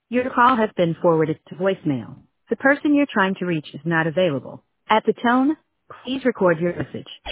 Your call has been forwarded to voicemail. The person you're trying to reach is not available. At the tone, please record your message.